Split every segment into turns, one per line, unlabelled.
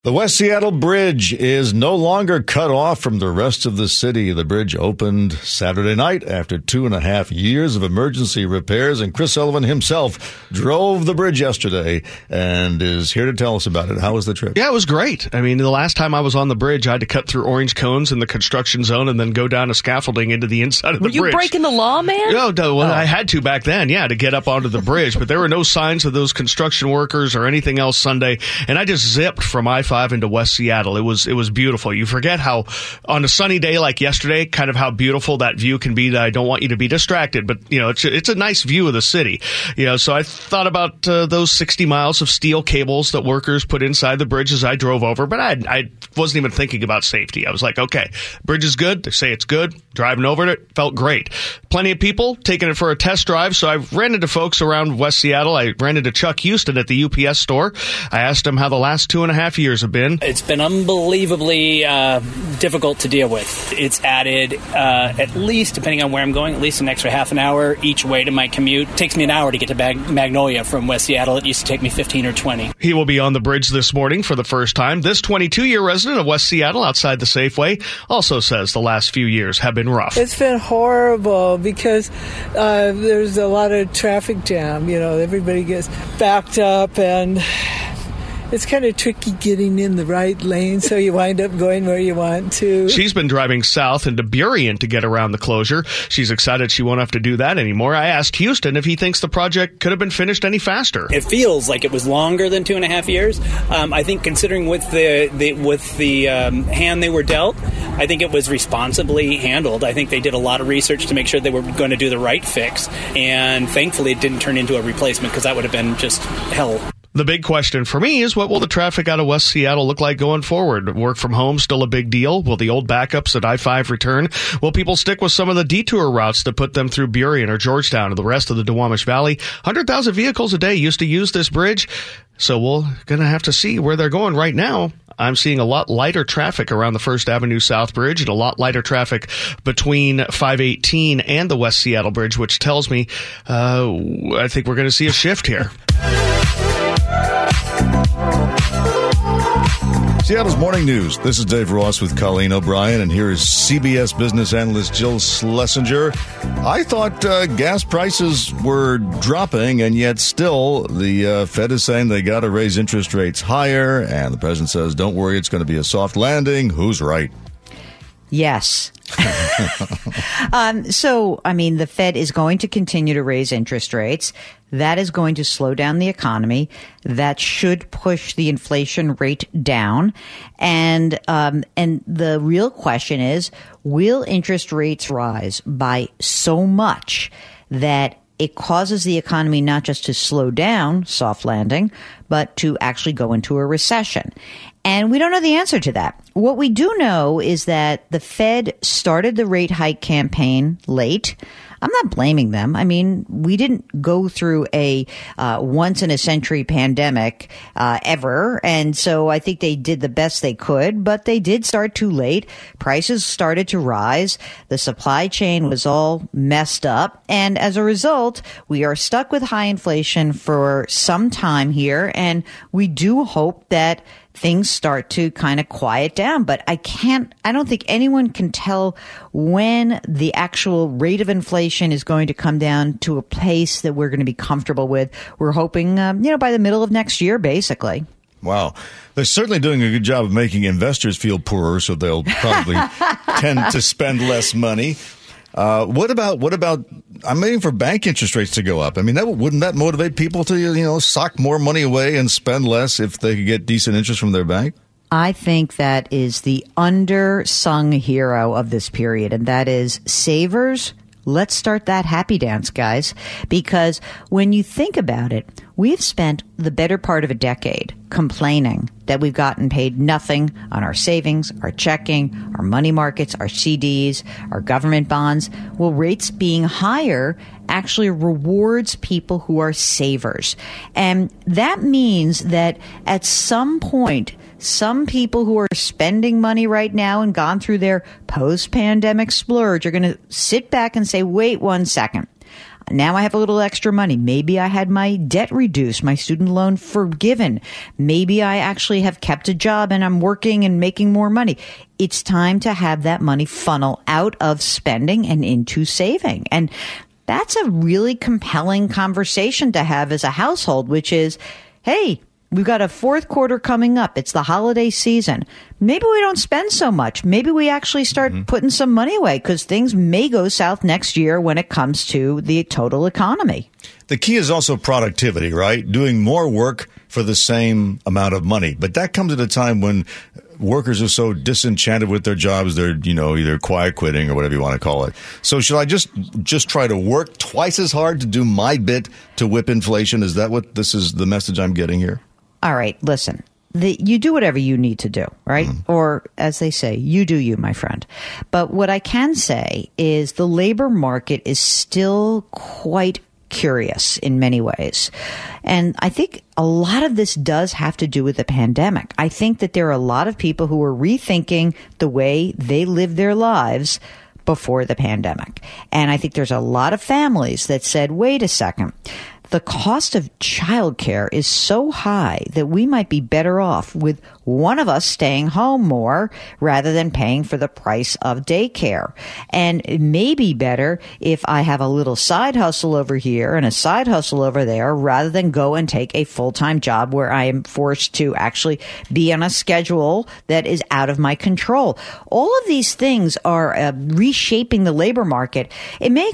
The West Seattle Bridge is no longer cut off from the rest of the city. The bridge opened Saturday night after 2.5 years of emergency repairs, and Chris Sullivan himself drove the bridge yesterday and is here to tell us about it. How was the trip?
Yeah, it was great. I mean, the last time I was on the bridge, I had to cut through orange cones in the construction zone and then go down a scaffolding into the inside of the bridge.
Were you breaking the law, man?
No, I had to back then, to get up onto the bridge, but there were no signs of those construction workers or anything else Sunday, and I just zipped from I-5 into West Seattle. It was beautiful. You forget how, on a sunny day like yesterday, kind of how beautiful that view can be, that I don't want you to be distracted, but, it's a nice view of the city. So I thought about those 60 miles of steel cables that workers put inside the bridge as I drove over, but I wasn't even thinking about safety. I was like, okay, bridge is good. They say it's good. Driving over it felt great. Plenty of people taking it for a test drive, so I ran into folks around West Seattle. I ran into Chuck Houston at the UPS store. I asked him how the last 2.5 years have been.
It's been unbelievably difficult to deal with. It's added, at least, depending on where I'm going, at least an extra half an hour each way to my commute. It takes me an hour to get to Magnolia from West Seattle. It used to take me 15 or 20.
He will be on the bridge this morning for the first time. This 22-year resident of West Seattle outside the Safeway also says the last few years have been rough.
It's been horrible because there's a lot of traffic jam. Everybody gets backed up, and it's kind of tricky getting in the right lane, so you wind up going where you want to.
She's been driving south into Burien to get around the closure. She's excited she won't have to do that anymore. I asked Houston if he thinks the project could have been finished any faster.
It feels like it was longer than 2.5 years. I think, considering with the hand they were dealt, I think it was responsibly handled. I think they did a lot of research to make sure they were going to do the right fix, and thankfully it didn't turn into a replacement, because that would have been just hell.
The big question for me is, what will the traffic out of West Seattle look like going forward? Work from home still a big deal? Will the old backups at I-5 return? Will people stick with some of the detour routes that put them through Burien or Georgetown or the rest of the Duwamish Valley? 100,000 vehicles a day used to use this bridge, so we're going to have to see where they're going. Right now, I'm seeing a lot lighter traffic around the First Avenue South Bridge and a lot lighter traffic between 518 and the West Seattle Bridge, which tells me I think we're going to see a shift here.
Seattle's Morning News. This is Dave Ross with Colleen O'Brien, and here is CBS business analyst Jill Schlesinger. I thought gas prices were dropping, and yet still the Fed is saying they got to raise interest rates higher, and the president says, don't worry, it's going to be a soft landing. Who's right?
Yes. The Fed is going to continue to raise interest rates. That is going to slow down the economy. That should push the inflation rate down. And the real question is, will interest rates rise by so much that it causes the economy not just to slow down, soft landing, but to actually go into a recession? And we don't know the answer to that. What we do know is that the Fed started the rate hike campaign late. I'm not blaming them. I mean, we didn't go through a once-in-a-century pandemic ever, and so I think they did the best they could, but they did start too late. Prices started to rise. The supply chain was all messed up, and as a result, we are stuck with high inflation for some time here, and we do hope that things start to kind of quiet down. But I don't think anyone can tell when the actual rate of inflation is going to come down to a place that we're going to be comfortable with. We're hoping, by the middle of next year, basically. Wow.
They're certainly doing a good job of making investors feel poorer, so they'll probably tend to spend less money. What about, I'm waiting for bank interest rates to go up. I mean, wouldn't that motivate people to, sock more money away and spend less if they could get decent interest from their bank?
I think that is the undersung hero of this period, and that is savers. Let's start that happy dance, guys, because when you think about it, we've spent the better part of a decade complaining that we've gotten paid nothing on our savings, our checking, our money markets, our CDs, our government bonds. Well, rates being higher actually rewards people who are savers. And that means that at some point, some people who are spending money right now and gone through their post-pandemic splurge are going to sit back and say, wait 1 second. Now I have a little extra money. Maybe I had my debt reduced, my student loan forgiven. Maybe I actually have kept a job and I'm working and making more money. It's time to have that money funnel out of spending and into saving. And that's a really compelling conversation to have as a household, which is, hey, we've got a fourth quarter coming up. It's the holiday season. Maybe we don't spend so much. Maybe we actually start putting some money away because things may go south next year when it comes to the total economy.
The key is also productivity, right? Doing more work for the same amount of money. But that comes at a time when workers are so disenchanted with their jobs, they're, either quiet quitting or whatever you want to call it. So should I just try to work twice as hard to do my bit to whip inflation? Is that what this is the message I'm getting here?
All right, listen. You do whatever you need to do, right? Or, as they say, you do you, my friend. But what I can say is the labor market is still quite curious in many ways. And I think a lot of this does have to do with the pandemic. I think that there are a lot of people who are rethinking the way they live their lives before the pandemic. And I think there's a lot of families that said, wait a second. The cost of childcare is so high that we might be better off with one of us staying home more rather than paying for the price of daycare. And it may be better if I have a little side hustle over here and a side hustle over there rather than go and take a full-time job where I am forced to actually be on a schedule that is out of my control. All of these things are reshaping the labor market. It may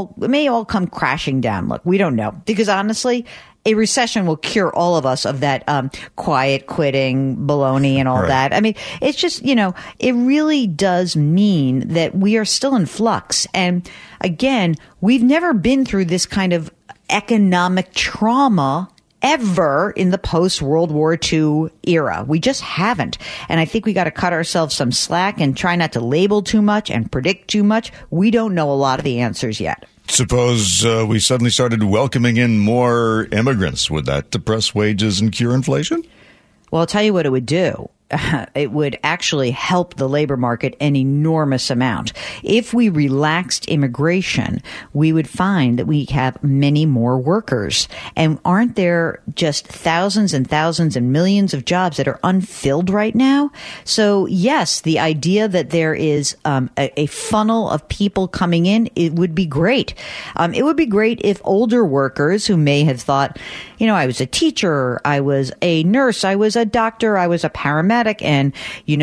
all come crashing down. Look, we don't know because honestly, a recession will cure all of us of that quiet quitting baloney and all that. I mean, it's just, it really does mean that we are still in flux. And again, we've never been through this kind of economic trauma ever in the post-World War II era. We just haven't. And I think we got to cut ourselves some slack and try not to label too much and predict too much. We don't know a lot of the answers yet.
Suppose we suddenly started welcoming in more immigrants. Would that depress wages and cure inflation?
Well, I'll tell you what it would do. It would actually help the labor market an enormous amount. If we relaxed immigration, we would find that we have many more workers. And aren't there just thousands and thousands and millions of jobs that are unfilled right now? So yes, the idea that there is a funnel of people coming in, it would be great. It would be great if older workers who may have thought, I was a teacher, I was a nurse, I was a doctor, I was a paramedic, and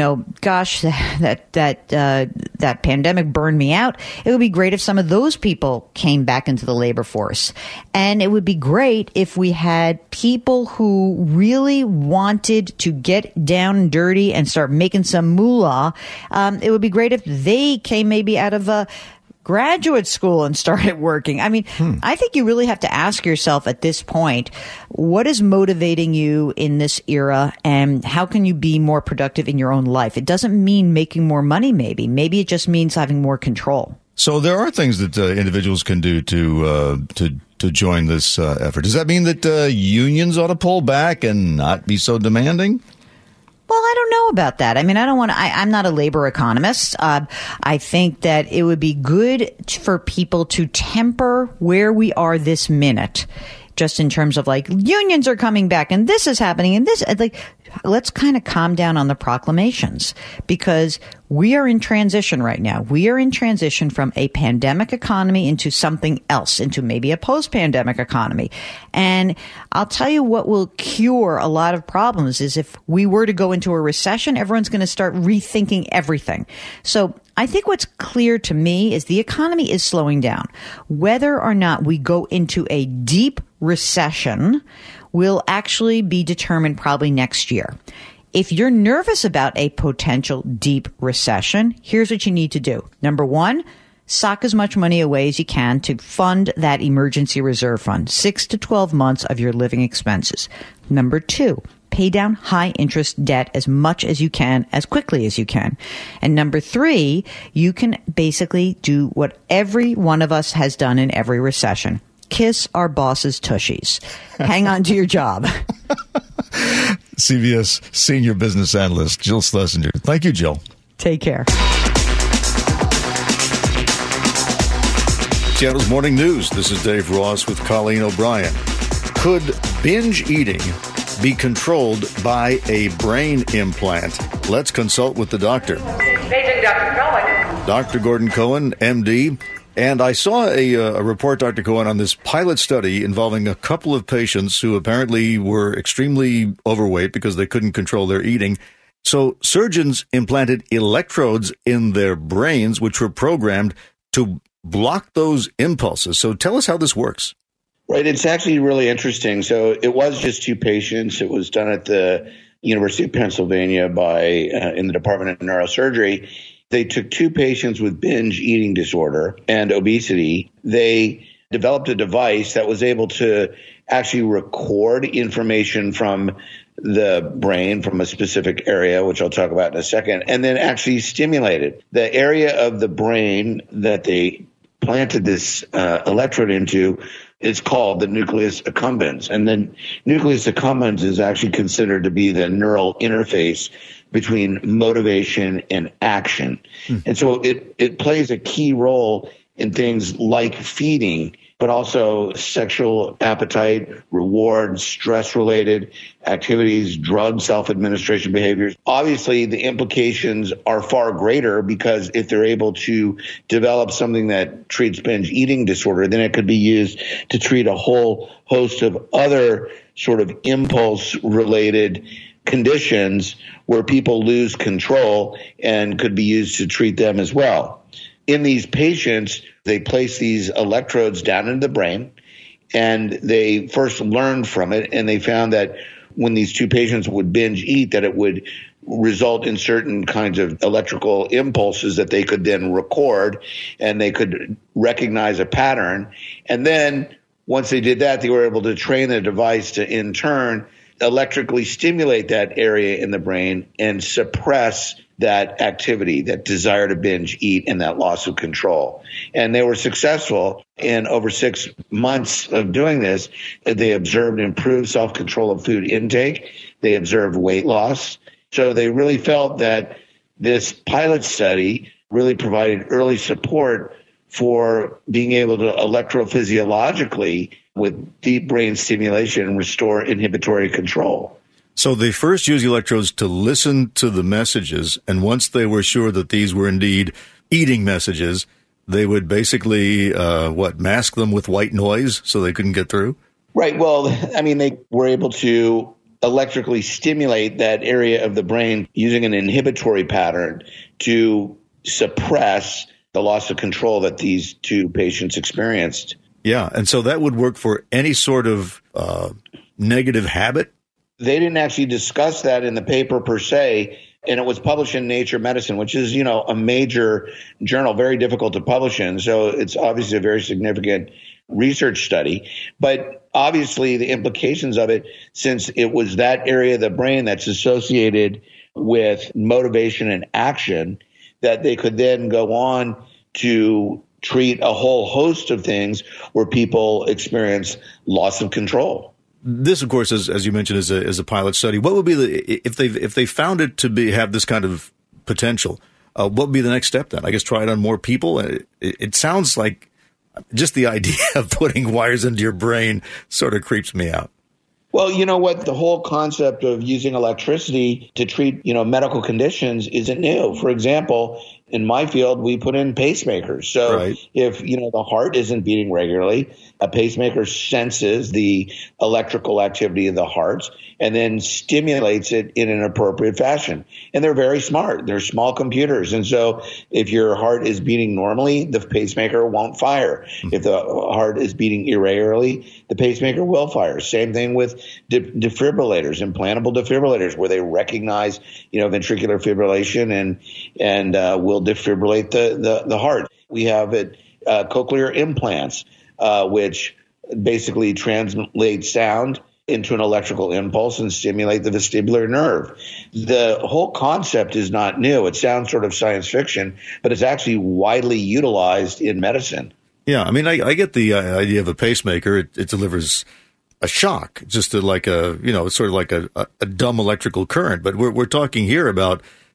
gosh, that pandemic burned me out. It would be great if some of those people came back into the labor force, and it would be great if we had people who really wanted to get down and dirty and start making some moolah. It would be great if they came maybe out of graduate school and started working. I mean, I think you really have to ask yourself at this point, what is motivating you in this era and how can you be more productive in your own life? It doesn't mean making more money, maybe. Maybe it just means having more control.
So there are things that individuals can do to join this effort. Does that mean that unions ought to pull back and not be so demanding?
Well, I don't know about that. I mean, I'm not a labor economist. I think that it would be good for people to temper where we are this minute, just in terms of unions are coming back and this is happening and this, let's kind of calm down on the proclamations because we are in transition right now. We are in transition from a pandemic economy into something else, into maybe a post-pandemic economy. And I'll tell you what will cure a lot of problems is if we were to go into a recession, everyone's going to start rethinking everything. So I think what's clear to me is the economy is slowing down. Whether or not we go into a deep recession will actually be determined probably next year. If you're nervous about a potential deep recession, here's what you need to do. Number one, sock as much money away as you can to fund that emergency reserve fund, 6 to 12 months of your living expenses. Number two, pay down high interest debt as much as you can, as quickly as you can. And number three, you can basically do what every one of us has done in every recession. Kiss our boss's tushies. Hang on to your job.
CBS Senior Business Analyst Jill Schlesinger. Thank you, Jill.
Take care.
Seattle's Morning News. This is Dave Ross with Colleen O'Brien. Could binge eating be controlled by a brain implant? Let's consult with the doctor.
Paging Dr. Cohen.
Dr. Gordon Cohen, MD. And I saw a report, Dr. Cohen, on this pilot study involving a couple of patients who apparently were extremely overweight because they couldn't control their eating. So surgeons implanted electrodes in their brains, which were programmed to block those impulses. So tell us how this works.
Right. It's actually really interesting. So it was just two patients. It was done at the University of Pennsylvania in the Department of Neurosurgery. They took two patients with binge eating disorder and obesity. They developed a device that was able to actually record information from the brain from a specific area, which I'll talk about in a second, and then actually stimulate it. The area of the brain that they planted this electrode into is called the nucleus accumbens. And the nucleus accumbens is actually considered to be the neural interface between motivation and action. And so it plays a key role in things like feeding, but also sexual appetite, reward, stress-related activities, drug self-administration behaviors. Obviously, the implications are far greater because if they're able to develop something that treats binge eating disorder, then it could be used to treat a whole host of other sort of impulse-related conditions where people lose control and could be used to treat them as well. In these patients, they place these electrodes down into the brain, and they first learned from it, and they found that when these two patients would binge eat, that it would result in certain kinds of electrical impulses that they could then record, and they could recognize a pattern. And then once they did that, they were able to train the device to, in turn, electrically stimulate that area in the brain and suppress that activity, that desire to binge eat, and that loss of control. And they were successful in over 6 months of doing this. They observed improved self-control of food intake. They observed weight loss. So they really felt that this pilot study really provided early support for being able to electrophysiologically, with deep brain stimulation, restore inhibitory control.
So they first used electrodes to listen to the messages, and once they were sure that these were indeed eating messages, they would basically, mask them with white noise so they couldn't get through? Right.
Well, I mean, they were able to electrically stimulate that area of the brain using an inhibitory pattern to suppress the loss of control that these two patients experienced.
Yeah, and so that would work for any sort of negative habit?
They didn't actually discuss that in the paper per se, and it was published in Nature Medicine, which is, a major journal, very difficult to publish in. So it's obviously a very significant research study. But obviously the implications of it, since it was that area of the brain that's associated with motivation and action, that they could then go on to treat a whole host of things where people experience loss of control.
This, of course, as you mentioned, is a pilot study. What would be if they found it to have this kind of potential? What would be the next step then? I guess try it on more people. It sounds like just the idea of putting wires into your brain sort of creeps me out.
Well, you know what? The whole concept of using electricity to treat, medical conditions isn't new. For example, in my field, we put in pacemakers. So right. If, the heart isn't beating regularly, a pacemaker senses the electrical activity of the heart and then stimulates it in an appropriate fashion. And they're very smart. They're small computers. And so if your heart is beating normally, the pacemaker won't fire. If the heart is beating irregularly, the pacemaker will fire. Same thing with defibrillators, implantable defibrillators, where they recognize, ventricular fibrillation and will defibrillate the heart. We have cochlear implants, which basically translate sound into an electrical impulse and stimulate the vestibular nerve. The whole concept is not new. It sounds sort of science fiction, but it's actually widely utilized in medicine.
Yeah, I mean, I get the idea of a pacemaker. It delivers a shock, just sort of like a dumb electrical current. But we're talking here about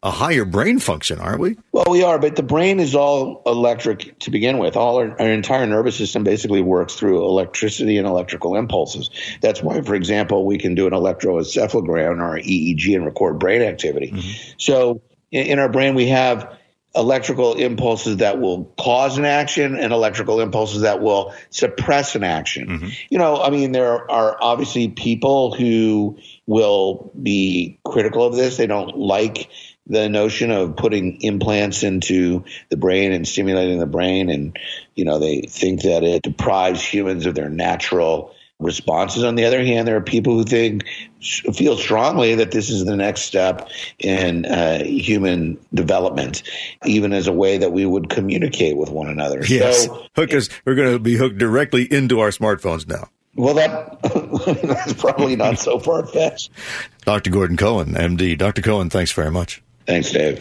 a higher brain function, aren't we?
Well, we are, but the brain is all electric to begin with. All our entire nervous system basically works through electricity and electrical impulses. That's why, for example, we can do an electroencephalogram or EEG and record brain activity. Mm-hmm. So in our brain, we have electrical impulses that will cause an action and electrical impulses that will suppress an action. Mm-hmm. There are obviously people who will be critical of this. They don't like the notion of putting implants into the brain and stimulating the brain. And, they think that it deprives humans of their natural responses. On the other hand, there are people who feel strongly that this is the next step in human development, even as a way that we would communicate with one another.
Yes,
So,
we're going to be hooked directly into our smartphones now.
Well, that's probably not so far-fetched.
Dr. Gordon Cohen, MD. Dr. Cohen, thanks very much.
Thanks, Dave.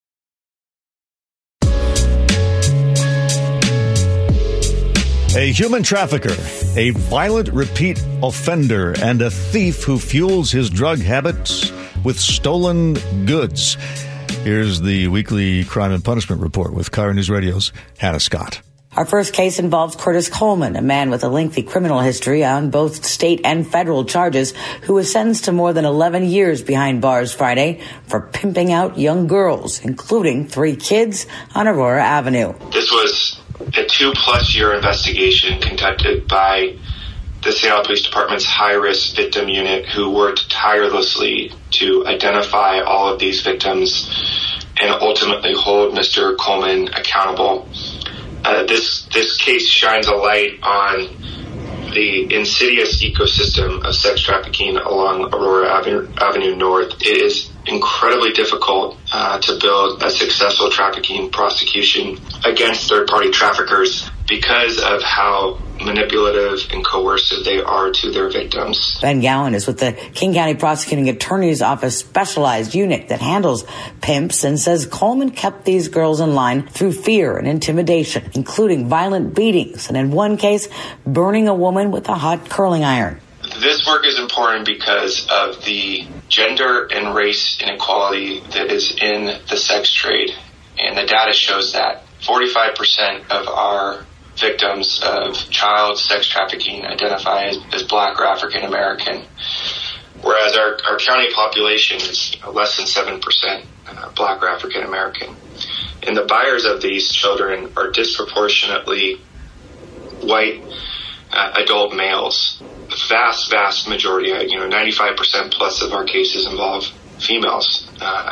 A human trafficker, a violent repeat offender, and a thief who fuels his drug habits with stolen goods. Here's the weekly crime and punishment report with KIRO News Radio's Hannah Scott.
Our first case involves Curtis Coleman, a man with a lengthy criminal history on both state and federal charges, who was sentenced to more than 11 years behind bars Friday for pimping out young girls, including 3 kids on Aurora Avenue.
This was a 2+ year investigation conducted by the Seattle Police Department's high-risk victim unit, who worked tirelessly to identify all of these victims and ultimately hold Mr. Coleman accountable. This case shines a light on the insidious ecosystem of sex trafficking along Aurora Avenue North. It is incredibly difficult to build a successful trafficking prosecution against third-party traffickers because of how manipulative and coercive they are to their victims.
Ben Gowan is with the King County Prosecuting Attorney's Office specialized unit that handles pimps and says Coleman kept these girls in line through fear and intimidation, including violent beatings and in one case, burning a woman with a hot curling iron.
This work is important because of the gender and race inequality that is in the sex trade. And the data shows that 45% of our victims of child sex trafficking identify as Black or African American, whereas our county population is less than 7% Black or African American. And the buyers of these children are disproportionately white adult males. Vast majority, 95% plus of our cases involve females.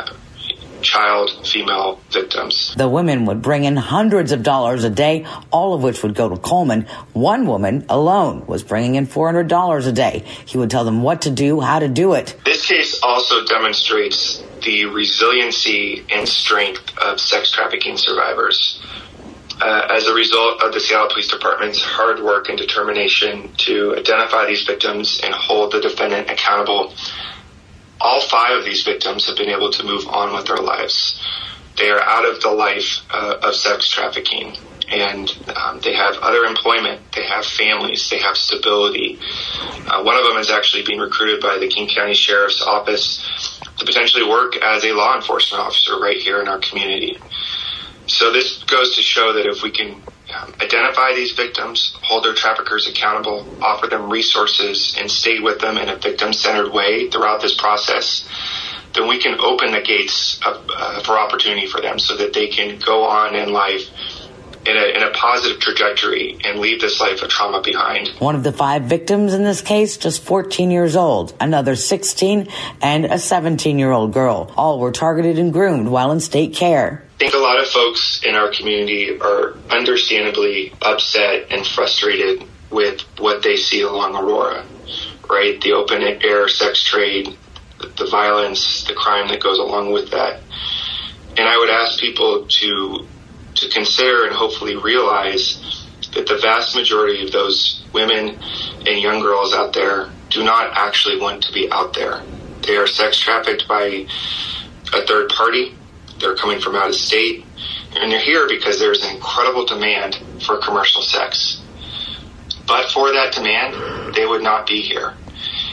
Female victims.
The women would bring in hundreds of dollars a day, all of which would go to Coleman. One woman alone was bringing in $400 a day. He would tell them what to do, how to do it.
This case also demonstrates the resiliency and strength of sex trafficking survivors. As a result of the Seattle Police Department's hard work and determination to identify these victims and hold the defendant accountable, all 5 of these victims have been able to move on with their lives. They are out of the life of sex trafficking, and they have other employment, they have families, they have stability. One of them is actually being recruited by the King County Sheriff's Office to potentially work as a law enforcement officer right here in our community. So this goes to show that if we can identify these victims, hold their traffickers accountable, offer them resources, and stay with them in a victim-centered way throughout this process, then we can open the gates for opportunity for them so that they can go on in life in a positive trajectory and leave this life of trauma behind.
One of the 5 victims in this case, just 14 years old, another 16, and a 17-year-old girl. All were targeted and groomed while in state care.
I think a lot of folks in our community are understandably upset and frustrated with what they see along Aurora, right? The open air sex trade, the violence, the crime that goes along with that. And I would ask people to consider and hopefully realize that the vast majority of those women and young girls out there do not actually want to be out there. They are sex trafficked by a third party. They're coming from out of state, and they're here because there's an incredible demand for commercial sex. But for that demand, they would not be here.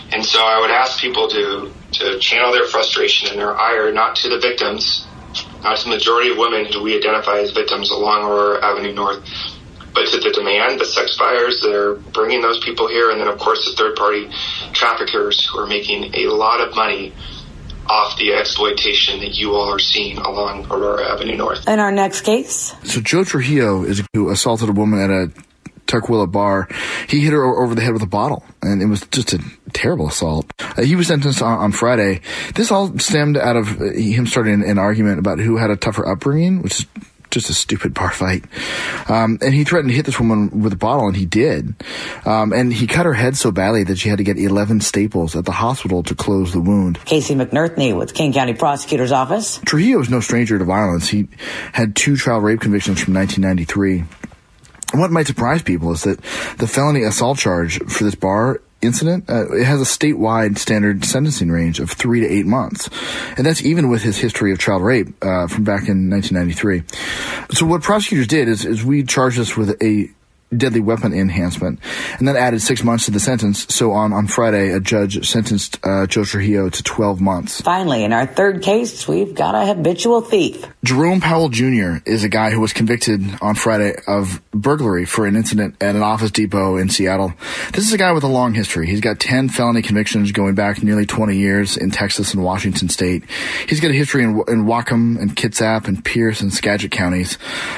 And so I would ask people to channel their frustration and their ire not to the victims, not to the majority of women who we identify as victims along Aurora Avenue North, but to the demand, the sex buyers that are bringing those people here, and then, of course, the third-party traffickers who are making a lot of money off the exploitation that you all are seeing along Aurora Avenue North.
In our next case.
So Joe Trujillo who assaulted a woman at a Tarquilla bar. He hit her over the head with a bottle, and it was just a terrible assault. He was sentenced on Friday. This all stemmed out of him starting an argument about who had a tougher upbringing, which is just a stupid bar fight. And he threatened to hit this woman with a bottle, and he did. And he cut her head so badly that she had to get 11 staples at the hospital to close the wound.
Casey McNerthney with King County Prosecutor's Office.
Trujillo is no stranger to violence. He had 2 trial rape convictions from 1993. What might surprise people is that the felony assault charge for this bar incident, it has a statewide standard sentencing range of 3 to 8 months. And that's even with his history of child rape from back in 1993. So what prosecutors did is we charged this with a deadly weapon enhancement, and that added 6 months to the sentence. So on Friday, a judge sentenced Joe Trujillo to 12 months.
Finally, in our third case, we've got a habitual thief.
Jerome Powell Jr. is a guy who was convicted on Friday of burglary for an incident at an Office Depot in Seattle. This is a guy with a long history. He's got 10 felony convictions going back nearly 20 years in Texas and Washington State. He's got a history in Whatcom and Kitsap and Pierce and Skagit counties.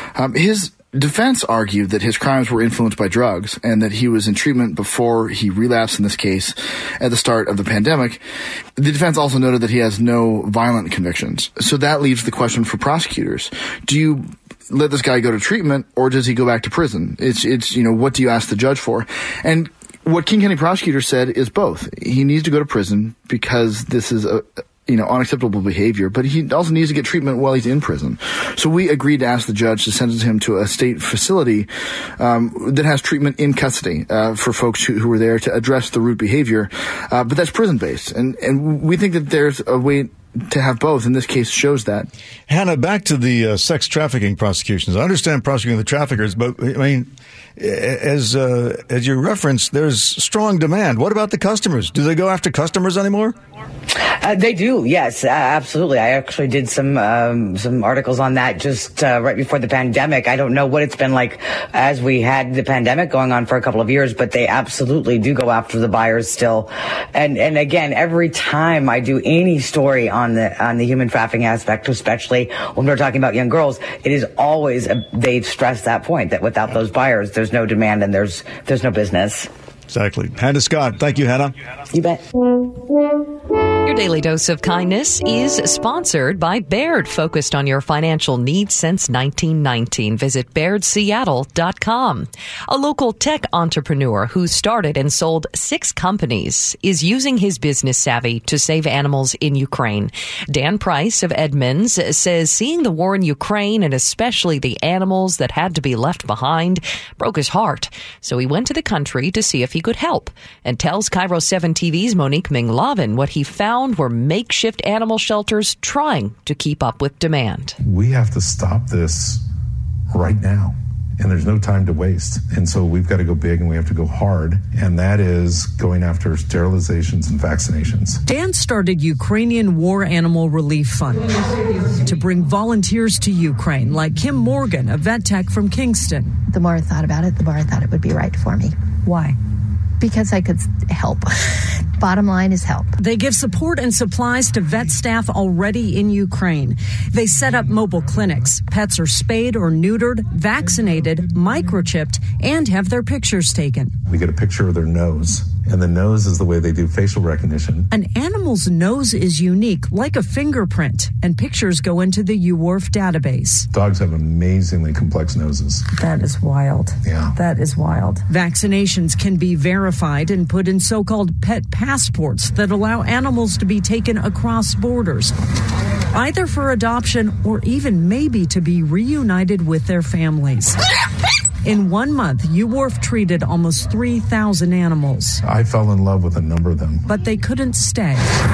His defense argued that his crimes were influenced by drugs and that he was in treatment before he relapsed in this case at the start of the pandemic. The defense also noted that he has no violent convictions. So that leaves the question for prosecutors. Do you let this guy go to treatment, or does he go back to prison? It's what do you ask the judge for? And what King County prosecutors said is both. He needs to go to prison because this is unacceptable behavior, but he also needs to get treatment while he's in prison. So we agreed to ask the judge to sentence him to a state facility that has treatment in custody for folks who were there to address the root behavior, but that's prison-based. And we think that there's a way to have both, and this case shows that.
Hannah, back to the sex trafficking prosecutions. I understand prosecuting the traffickers, but I mean, as you referenced, there's strong demand. What about the customers? Do they go after customers anymore?
They do, yes, absolutely. I actually did some articles on that just right before the pandemic. I don't know what it's been like as we had the pandemic going on for a couple of years, but they absolutely do go after the buyers still. And again, every time I do any story on the human trafficking aspect, especially when we're talking about young girls, it is always they stress that point that without those buyers, there's no demand and there's no business.
Exactly. Hannah Scott. Thank you, Hannah.
You bet.
Your Daily Dose of Kindness is sponsored by Baird, focused on your financial needs since 1919. Visit BairdSeattle.com. A local tech entrepreneur who started and sold 6 companies is using his business savvy to save animals in Ukraine. Dan Price of Edmonds says seeing the war in Ukraine, and especially the animals that had to be left behind, broke his heart. So he went to the country to see if he could help, and tells Cairo 7 TV's Monique Minglavin what he found were makeshift animal shelters trying to keep up with demand.
We have to stop this right now, and there's no time to waste. And so we've got to go big and we have to go hard, and that is going after sterilizations and vaccinations.
Dan started Ukrainian War Animal Relief Fund to bring volunteers to Ukraine, like Kim Morgan, a vet tech from Kingston.
The more I thought about it, the more I thought it would be right for me.
Why?
Because I could help. Bottom line is help.
They give support and supplies to vet staff already in Ukraine. They set up mobile clinics. Pets are spayed or neutered, vaccinated, microchipped, and have their pictures taken.
We get a picture of their nose, and the nose is the way they do facial recognition.
An animal's nose is unique, like a fingerprint, and pictures go into the UWRF database.
Dogs have amazingly complex noses.
That is wild.
Yeah.
That is wild. Vaccinations can be verified and put in so-called pet passports that allow animals to be taken across borders, either for adoption or even maybe to be reunited with their families. In 1 month, UWRF treated almost 3,000 animals.
I fell in love with a number of them.
But they couldn't stay.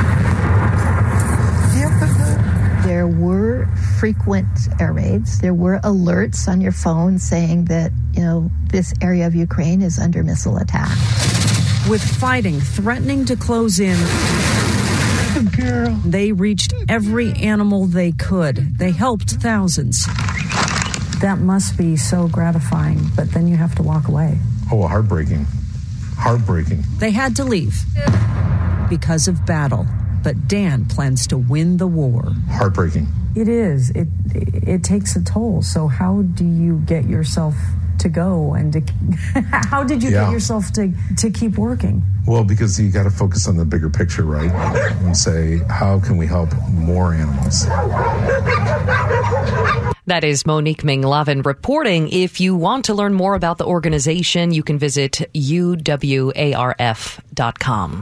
There were frequent air raids. There were alerts on your phone saying that, this area of Ukraine is under missile attack.
With fighting threatening to close in, they reached every animal they could. They helped thousands.
That must be so gratifying, but then you have to walk away.
Oh, heartbreaking. Heartbreaking.
They had to leave because of battle, but Dan plans to win the war.
Heartbreaking.
It is. It takes a toll. So how do you get yourself to go and to how did you get yourself to keep working?
Well, because you got to focus on the bigger picture, right? And say, how can we help more animals?
That is Monique Ming-Lavin reporting. If you want to learn more about the organization, you can visit uwarf.com.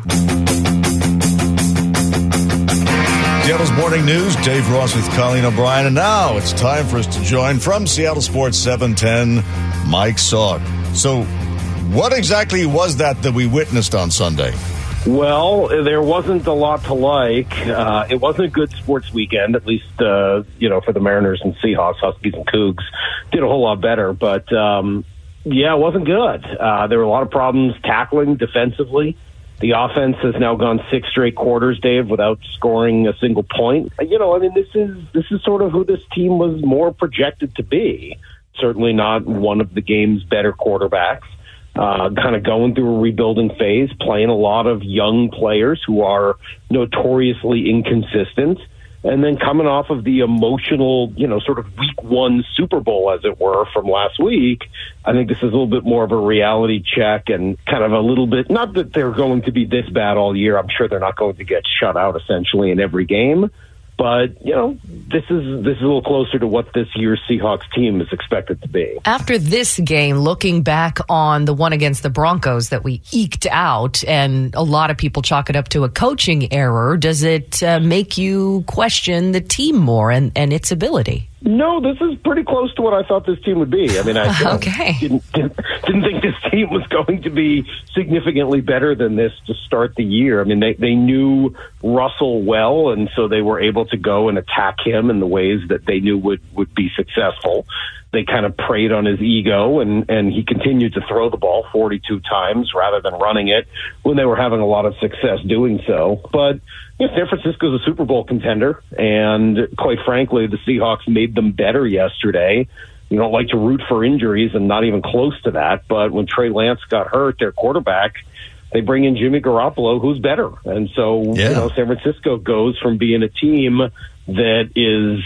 Seattle's Morning News, Dave Ross with Colleen O'Brien. And now it's time for us to join from Seattle Sports 710, Mike Salk. So what exactly was that we witnessed on Sunday?
Well, there wasn't a lot to like. It wasn't a good sports weekend, at least, for the Mariners and Seahawks. Huskies and Cougs did a whole lot better. But, it wasn't good. There were a lot of problems tackling defensively. The offense has now gone 6 straight quarters, Dave, without scoring a single point. This is sort of who this team was more projected to be. Certainly not one of the game's better quarterbacks. Kind of going through a rebuilding phase, playing a lot of young players who are notoriously inconsistent, and then coming off of the emotional, sort of week 1 Super Bowl, as it were, from last week. I think this is a little bit more of a reality check and kind of a little bit, not that they're going to be this bad all year. I'm sure they're not going to get shut out essentially in every game. But, this is a little closer to what this year's Seahawks team is expected to be.
After this game, looking back on the one against the Broncos that we eked out, and a lot of people chalk it up to a coaching error, does it make you question the team more and its ability?
No, this is pretty close to what I thought this team would be. I mean, I didn't think this team was going to be significantly better than this to start the year. I mean, they knew Russell well, and so they were able to go and attack him in the ways that they knew would be successful. They kind of preyed on his ego, and he continued to throw the ball 42 times rather than running it when they were having a lot of success doing so. But San Francisco's a Super Bowl contender, and quite frankly, the Seahawks made them better yesterday. You don't like to root for injuries, and not even close to that, but when Trey Lance got hurt, their quarterback, they bring in Jimmy Garoppolo, who's better. And so, San Francisco goes from being a team that is,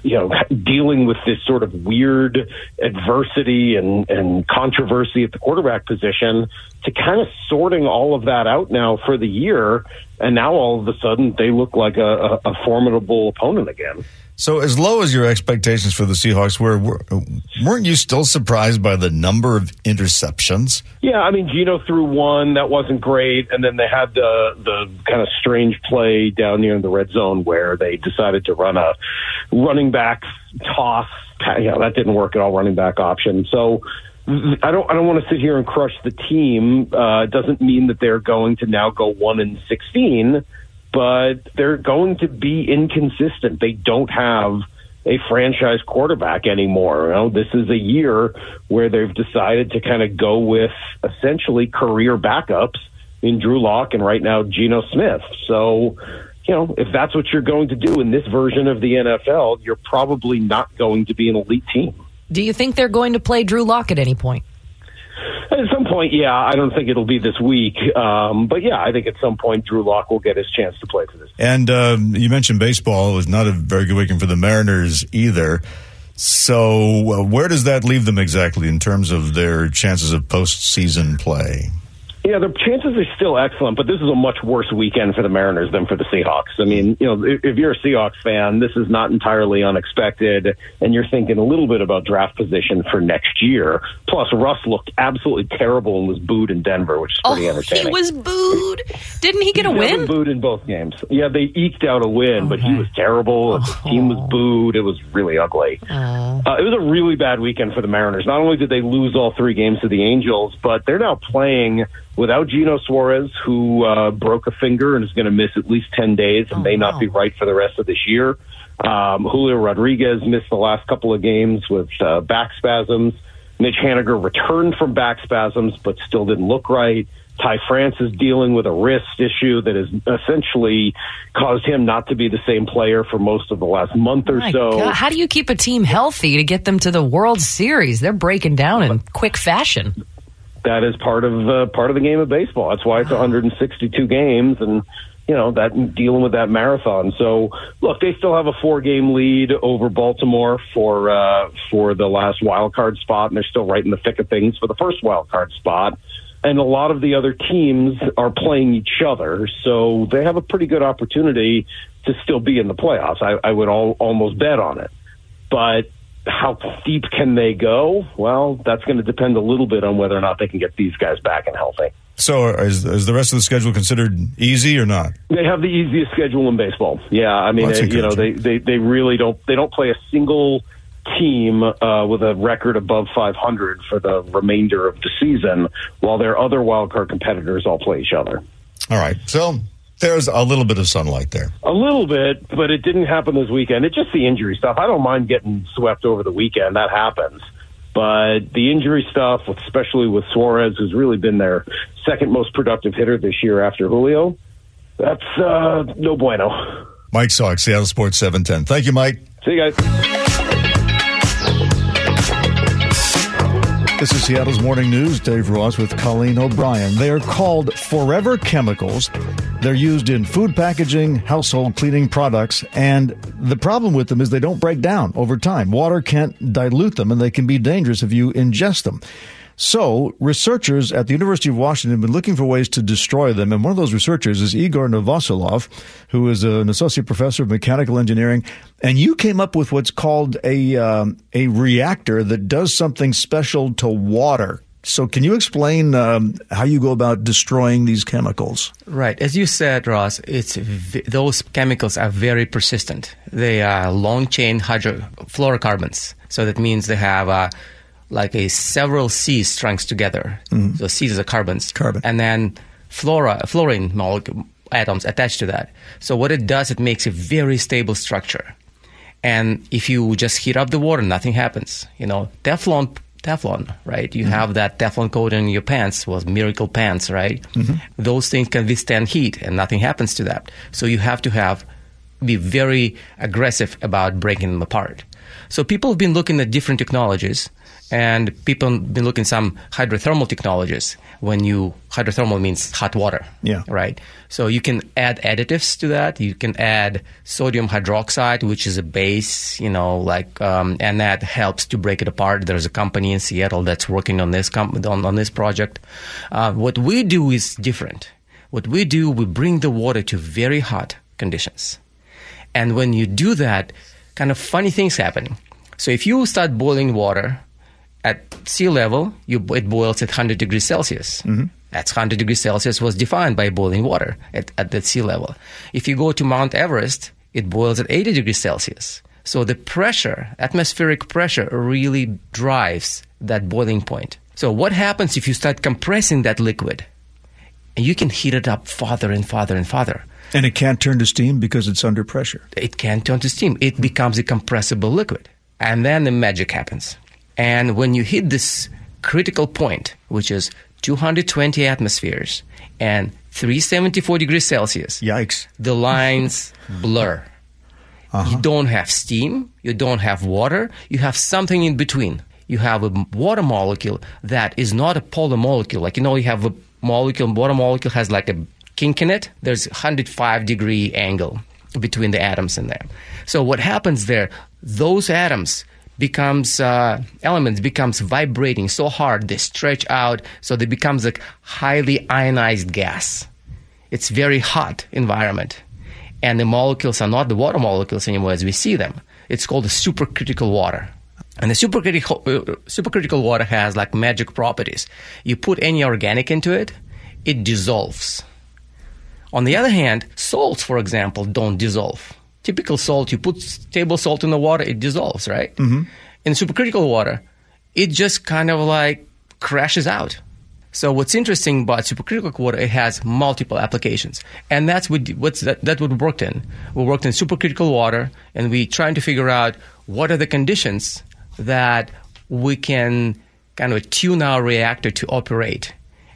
dealing with this sort of weird adversity and controversy at the quarterback position to kind of sorting all of that out now for the year. And now all of a sudden they look like a formidable opponent again.
So as low as your expectations for the Seahawks were, weren't you still surprised by the number of interceptions?
Yeah, I mean, Geno threw one. That wasn't great. And then they had the kind of strange play down near the red zone where they decided to run a running back toss. That didn't work at all, running back option. So I don't want to sit here and crush the team. It doesn't mean that they're going to now go 1-16. But they're going to be inconsistent. They don't have a franchise quarterback anymore. This is a year where they've decided to kind of go with essentially career backups in Drew Lock and right now Geno Smith. So, if that's what you're going to do in this version of the NFL, you're probably not going to be an elite team.
Do you think they're going to play Drew Lock at any point?
At some point, yeah. I don't think it'll be this week. But, yeah, I think at some point Drew Lock will get his chance to play for this.
And you mentioned baseball. It was not a very good weekend for the Mariners either. So where does that leave them exactly in terms of their chances of postseason play?
Yeah, their chances are still excellent, but this is a much worse weekend for the Mariners than for the Seahawks. I mean, if you're a Seahawks fan, this is not entirely unexpected, and you're thinking a little bit about draft position for next year. Plus, Russ looked absolutely terrible and was booed in Denver, which is pretty entertaining.
He was booed? Didn't he get a win?
He was booed in both games. Yeah, they eked out a win, but he was terrible. The team was booed. It was really ugly. It was a really bad weekend for the Mariners. Not only did they lose all 3 games to the Angels, but they're now playing without Geno Suarez, who broke a finger and is going to miss at least 10 days and may not be right for the rest of this year. Julio Rodriguez missed the last couple of games with back spasms. Mitch Haniger returned from back spasms but still didn't look right. Ty France is dealing with a wrist issue that has essentially caused him not to be the same player for most of the last month or so.
God, how do you keep a team healthy to get them to the World Series? They're breaking down in quick fashion.
That is part of the game of baseball. That's why it's 162 games, and that dealing with that marathon. So, look, they still have a 4-game lead over Baltimore for the last wild card spot, and they're still right in the thick of things for the first wild card spot. And a lot of the other teams are playing each other, so they have a pretty good opportunity to still be in the playoffs. I would almost bet on it. But how deep can they go? Well, that's going to depend a little bit on whether or not they can get these guys back and healthy.
So is the rest of the schedule considered easy or not?
They have the easiest schedule in baseball. Yeah, I mean, they really don't play a single team with a record above 500 for the remainder of the season, while their other wildcard competitors all play each other.
All right, so there's a little bit of sunlight there.
A little bit, but it didn't happen this weekend. It's just the injury stuff. I don't mind getting swept over the weekend. That happens. But the injury stuff, especially with Suarez, who's really been their second most productive hitter this year after Julio, that's no bueno.
Mike Salk, Seattle Sports 710. Thank you, Mike.
See you guys.
This is Seattle's Morning News. Dave Ross with Colleen O'Brien. They are called Forever Chemicals. They're used in food packaging, household cleaning products, and the problem with them is they don't break down over time. Water can't dilute them, and they can be dangerous if you ingest them. So, researchers at the University of Washington have been looking for ways to destroy them, and one of those researchers is Igor Novoselov, who is an associate professor of mechanical engineering, and you came up with what's called a reactor that does something special to water. So can you explain how you go about destroying these chemicals?
Right. As you said, Ross, those chemicals are very persistent. They are long-chain hydrofluorocarbons, so that means they have several C's strung together. Mm-hmm. So C's are carbons. And then fluorine molecule atoms attached to that. So what it does, it makes a very stable structure. And if you just heat up the water, nothing happens. Teflon, right? You have that Teflon coating in your pants, miracle pants, right? Mm-hmm. Those things can withstand heat and nothing happens to that. So you have to be very aggressive about breaking them apart. So people have been looking at different technologies, and people have been looking at some hydrothermal technologies. Hydrothermal means hot water, right? So you can add additives to that. You can add sodium hydroxide, which is a base, and that helps to break it apart. There's a company in Seattle that's working on this on this project. What we do is different. What we do, we bring the water to very hot conditions. And when you do that, kind of funny things happen. So if you start boiling water at sea level, it boils at 100 degrees Celsius. Mm-hmm. That's 100 degrees Celsius was defined by boiling water at that sea level. If you go to Mount Everest, it boils at 80 degrees Celsius. So the pressure, atmospheric pressure, really drives that boiling point. So what happens if you start compressing that liquid? And you can heat it up farther and farther and farther.
And it can't turn to steam because it's under pressure.
It can't turn to steam. It becomes a compressible liquid. And then the magic happens. And when you hit this critical point, which is 220 atmospheres and 374 degrees Celsius,
yikes,
the lines blur. Uh-huh. You don't have steam. You don't have water. You have something in between. You have a water molecule that is not a polar molecule. You have a molecule, water molecule has like a kink in it. There's a 105-degree angle between the atoms in there. So what happens there, those atoms elements becomes vibrating so hard, they stretch out, so they becomes a highly ionized gas. It's very hot environment. And the molecules are not the water molecules anymore as we see them. It's called the supercritical water. And the supercritical water has magic properties. You put any organic into it, it dissolves. On the other hand, salts, for example, don't dissolve. Typical salt, you put table salt in the water, it dissolves, right? Mm-hmm. In supercritical water, it just kind of crashes out. So what's interesting about supercritical water, it has multiple applications. And that's what we worked in. We worked in supercritical water, and we trying to figure out what are the conditions that we can kind of tune our reactor to operate.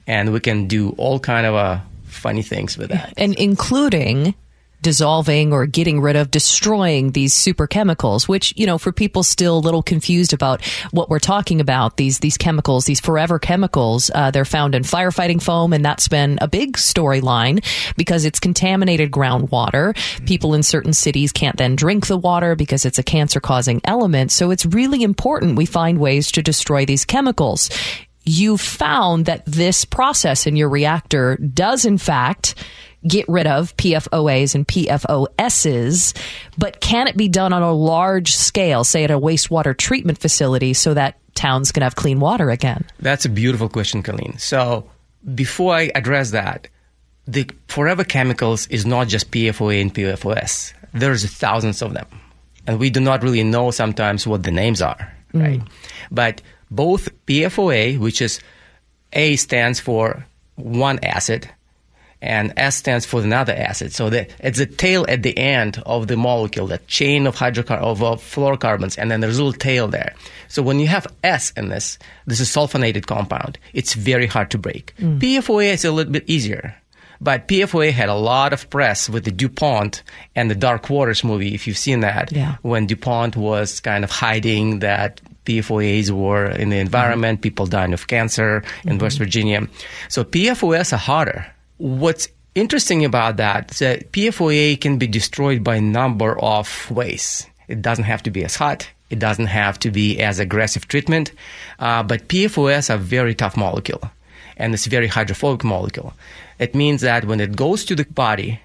And we can do all kind of funny things with that.
And including dissolving or getting rid of, destroying these super chemicals, which, for people still a little confused about what we're talking about, these chemicals, these forever chemicals, they're found in firefighting foam, and that's been a big storyline because it's contaminated groundwater. People in certain cities can't then drink the water because it's a cancer-causing element. So it's really important we find ways to destroy these chemicals. You found that this process in your reactor does, in fact, get rid of PFOAs and PFOSs, but can it be done on a large scale, say at a wastewater treatment facility, so that towns can have clean water again?
That's a beautiful question, Colleen. So before I address that, the forever chemicals is not just PFOA and PFOS. There's thousands of them. And we do not really know sometimes what the names are, right? But both PFOA, which is A stands for one acid, and S stands for another acid. So it's a tail at the end of the molecule, that chain of fluorocarbons, and then there's a little tail there. So when you have S in this is sulfonated compound. It's very hard to break. PFOA is a little bit easier. But PFOA had a lot of press with the DuPont and the Dark Waters movie, if you've seen that, when DuPont was kind of hiding that PFOAs were in the environment, people dying of cancer in West Virginia. So PFOS are harder. What's interesting about that is that PFOA can be destroyed by a number of ways. It doesn't have to be as hot. It doesn't have to be as aggressive treatment. But PFOS are a very tough molecule, and it's a very hydrophobic molecule. It means that when it goes to the body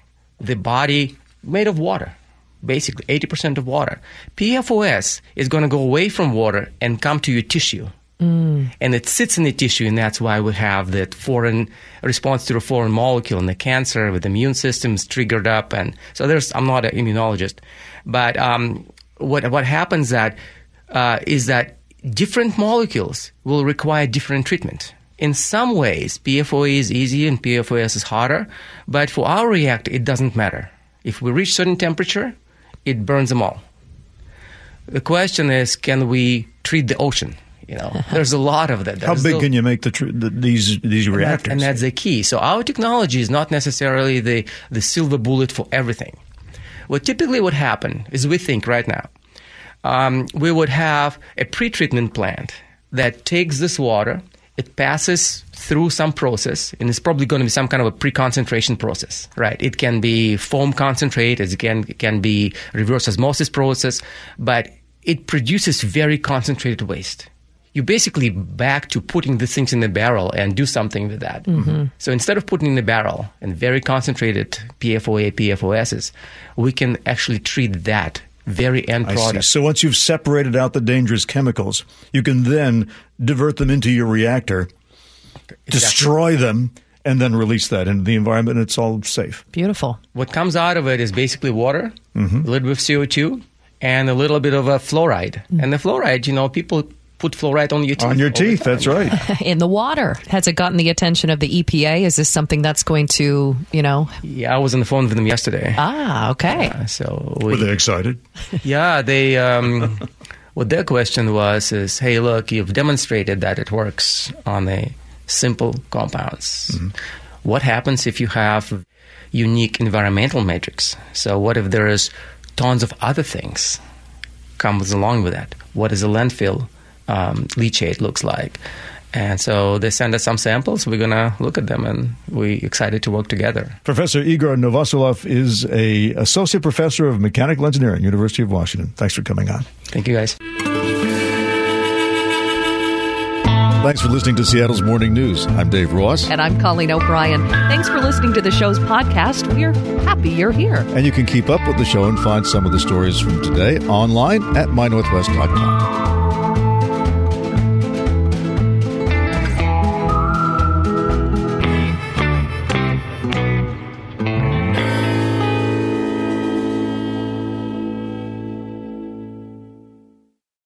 made of water, basically 80% of water. PFOS is going to go away from water and come to your tissue. And it sits in the tissue, and that's why we have that foreign response to a foreign molecule in the cancer with immune systems triggered up. And so I'm not an immunologist, but what happens is that different molecules will require different treatment. In some ways, PFOA is easy and PFOS is harder, but for our reactor, it doesn't matter. If we reach certain temperature, it burns them all. The question is, can we treat the ocean? There's a lot of that.
How big can you make these reactors?
And that's the key. So our technology is not necessarily the silver bullet for everything. What typically would happen is, we think right now, we would have a pretreatment plant that takes this water, it passes through some process, and it's probably going to be some kind of a pre-concentration process, right? It can be foam concentrate, it can be reverse osmosis process, but it produces very concentrated waste. You're basically back to putting the things in the barrel and do something with that. So instead of putting in the barrel and very concentrated PFOA, PFOSs, we can actually treat that very end product.
I see. So once you've separated out the dangerous chemicals, you can then divert them into your reactor, destroy them, and then release that into the environment, and it's all safe.
Beautiful.
What comes out of it is basically water, a little bit of CO2, and a little bit of a fluoride. And the fluoride, people put fluoride on your teeth.
On your teeth, that's right.
In the water. Has it gotten the attention of the EPA? Is this something that's going to,
Yeah, I was on the phone with them yesterday.
Ah, okay.
Were they excited?
Yeah, they... what their question is, hey, look, you've demonstrated that it works on the simple compounds. What happens if you have unique environmental matrix? So what if there is tons of other things comes along with that? What is a landfill leachate looks like? And so they send us some samples. We're going to look at them, and we're excited to work together. Professor
Igor Novoselov is an associate professor of mechanical engineering, University of Washington. Thanks for coming on.
Thank you, guys.
Thanks for listening to Seattle's Morning News. I'm Dave Ross.
And I'm Colleen O'Brien. Thanks for listening to the show's podcast. We're happy you're here.
And you can keep up with the show and find some of the stories from today online at mynorthwest.com.